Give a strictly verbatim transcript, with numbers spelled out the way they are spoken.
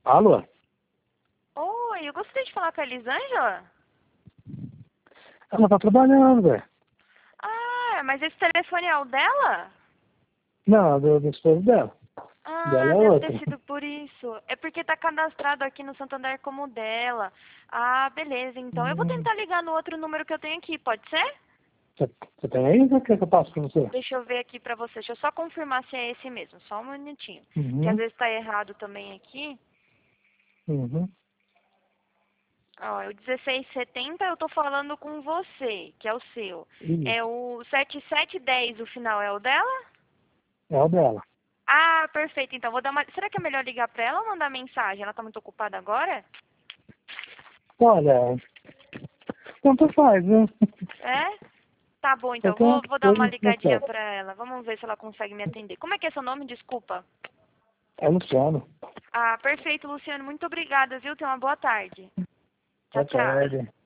Alô? Oi, eu gostaria de falar com a Elisângela. Ela tá trabalhando, velho. Ah, mas esse telefone é o dela? Não, do, do esposo dela. Ah, Dela é deve outra. ter sido por isso. É porque tá cadastrado aqui no Santander como dela. Ah, beleza, então. Eu vou Hum, tentar ligar no outro número que eu tenho aqui, pode ser? Você você tem aí ou quer que eu passo pra você? Deixa eu ver aqui pra você. Deixa eu só confirmar se é esse mesmo. Só um minutinho. Que às Uhum, vezes tá errado também aqui. uhum. Ó, é o dezesseis setenta, eu tô falando com você, que é o seu. É Isso, o sete sete dez, o final é o dela? é o dela. Ah, perfeito. Então, vou dar uma... Será que é melhor ligar pra ela ou mandar mensagem? Ela tá muito ocupada agora? Olha, tanto faz, né? É? Tá bom, então. Qualquer uma Vou, vou dar uma coisa que ligadinha você pra ela. Vamos ver se ela consegue me atender. Como é que é seu nome? Desculpa. é Luciano. Ah, perfeito, Luciano. Muito obrigada, viu? Tenha uma boa tarde. Tchau, Boa tchau. tarde.